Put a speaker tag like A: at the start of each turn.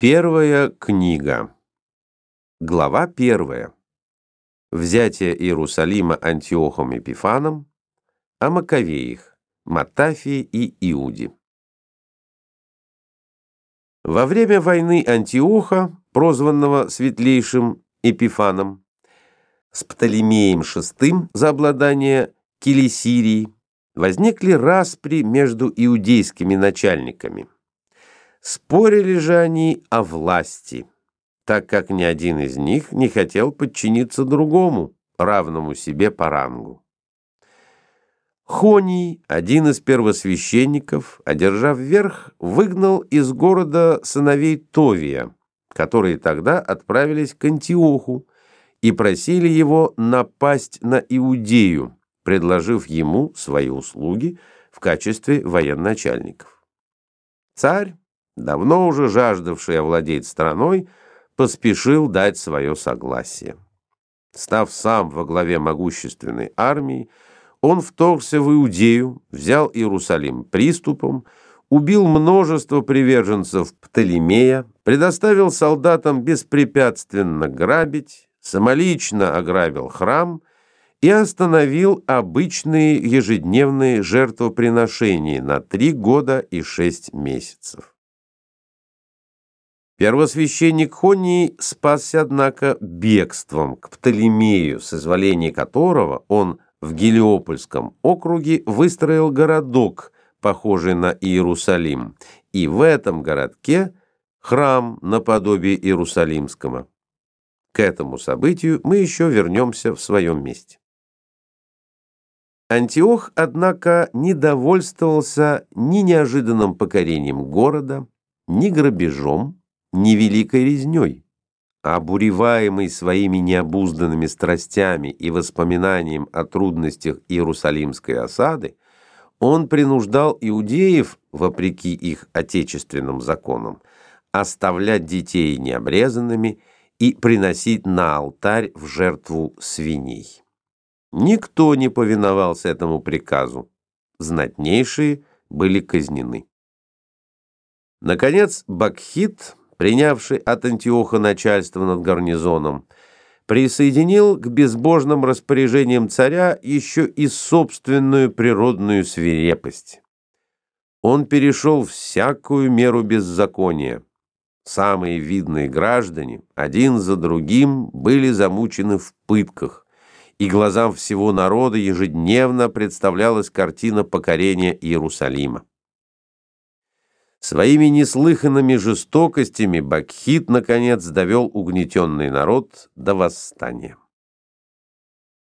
A: Первая книга. Глава 1. Взятие Иерусалима Антиохом Эпифаном, о Маковеях, Матафии и Иуде. Во время войны Антиоха, прозванного светлейшим Эпифаном, с Птолемеем VI за обладание Килисирией, возникли распри между иудейскими начальниками. Спорили же они о власти, так как ни один из них не хотел подчиниться другому, равному себе по рангу. Хоний, один из первосвященников, одержав верх, выгнал из города сыновей Товия, которые тогда отправились к Антиоху и просили его напасть на Иудею, предложив ему свои услуги в качестве военачальников. Царь, давно уже жаждавший овладеть страной, поспешил дать свое согласие. Став сам во главе могущественной армии, он вторгся в Иудею, взял Иерусалим приступом, убил множество приверженцев Птолемея, предоставил солдатам беспрепятственно грабить, самолично ограбил храм и остановил обычные ежедневные жертвоприношения на 3 года и 6 месяцев. Первосвященник Хоний спасся, однако, бегством к Птолемею, с изволения которого он в Гелиопольском округе выстроил городок, похожий на Иерусалим, и в этом городке храм наподобие Иерусалимского. К этому событию мы еще вернемся в своем месте. Антиох, однако, не довольствовался ни неожиданным покорением города, ни грабежом, ни великой резней, а обуреваемый своими необузданными страстями и воспоминанием о трудностях Иерусалимской осады, он принуждал иудеев, вопреки их отечественным законам, оставлять детей необрезанными и приносить на алтарь в жертву свиней. Никто не повиновался этому приказу, знатнейшие были казнены. Наконец, Бакхит, принявший от Антиоха начальство над гарнизоном, присоединил к безбожным распоряжениям царя еще и собственную природную свирепость. Он перешел всякую меру беззакония. Самые видные граждане один за другим были замучены в пытках, и глазам всего народа ежедневно представлялась картина покорения Иерусалима. Своими неслыханными жестокостями Бакхит, наконец, довел угнетенный народ до восстания.